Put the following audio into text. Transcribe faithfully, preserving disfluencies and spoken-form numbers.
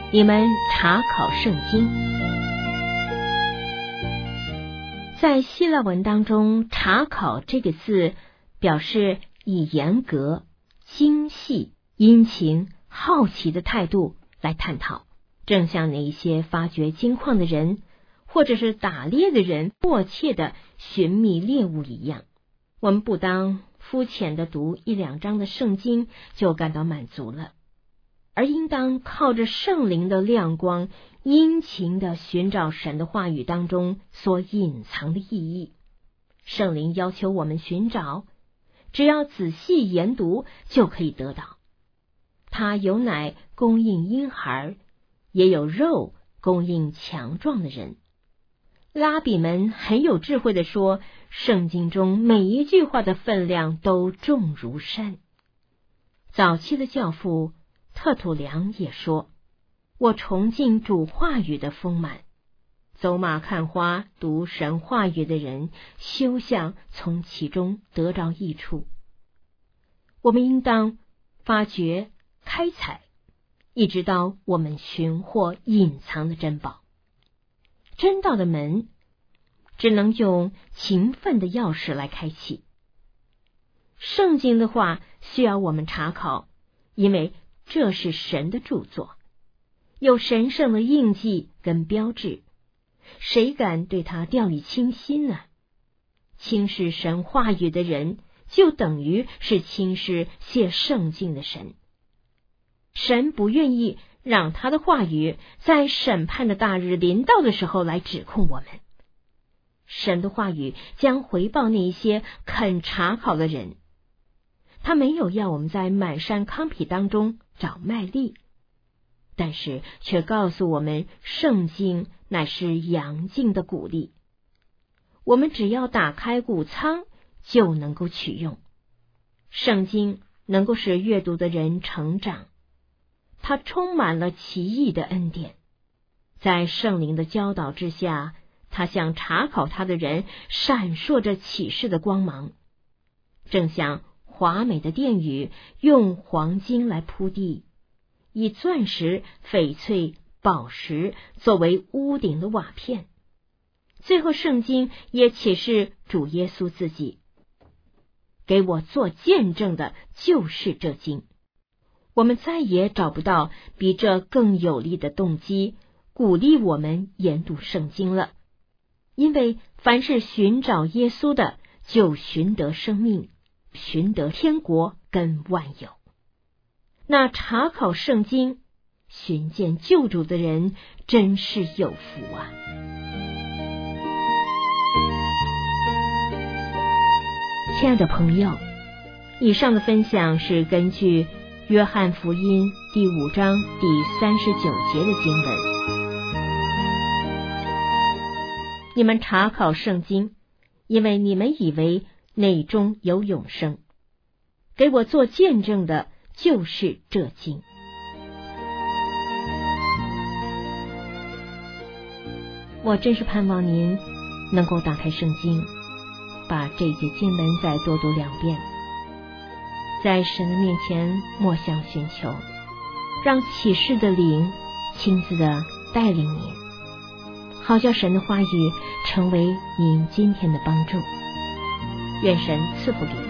你们查考圣经。在希腊文当中，查考这个字表示以严格、精细、殷勤、好奇的态度来探讨，正像那一些发掘金矿的人或者是打猎的人迫切的寻觅猎物一样。我们不当肤浅的读一两章的圣经就感到满足了，而应当靠着圣灵的亮光，殷勤的寻找神的话语当中所隐藏的意义。圣灵要求我们寻找，只要仔细研读就可以得到。他有奶供应婴孩，也有肉供应强壮的人。拉比们很有智慧地说，圣经中每一句话的分量都重如山。早期的教父特土良也说，我崇敬主话语的丰满，走马看花读神话语的人，休想从其中得着益处。我们应当发掘开采，一直到我们寻获隐藏的珍宝。真道的门只能用勤奋的钥匙来开启。圣经的话需要我们查考，因为这是神的著作，有神圣的印记跟标志，谁敢对他掉以轻心呢？轻视神话语的人，就等于是轻视写圣经的神。神不愿意让他的话语在审判的大日临到的时候来指控我们。神的话语将回报那一些肯查考的人。他没有要我们在满山糠秕当中找麦粒，但是却告诉我们，圣经乃是阳茎的谷粒，我们只要打开谷仓就能够取用。圣经能够使阅读的人成长，它充满了奇异的恩典，在圣灵的教导之下，它向查考它的人闪烁着启示的光芒，正像华美的殿宇用黄金来铺地，以钻石、翡翠、宝石作为屋顶的瓦片。最后圣经也启示主耶稣自己，给我做见证的就是这经。我们再也找不到比这更有力的动机鼓励我们研读圣经了，因为凡是寻找耶稣的，就寻得生命，寻得天国跟万有。那查考圣经、寻见救主的人真是有福啊！亲爱的朋友，以上的分享是根据约翰福音第五章第三十九节的经文。你们查考圣经，因为你们以为内中有永生，给我做见证的就是这经。我真是盼望您能够打开圣经，把这节经文再多读两遍，在神的面前默想寻求，让启示的灵亲自的带领您，好叫神的话语成为您今天的帮助。愿神赐福给您。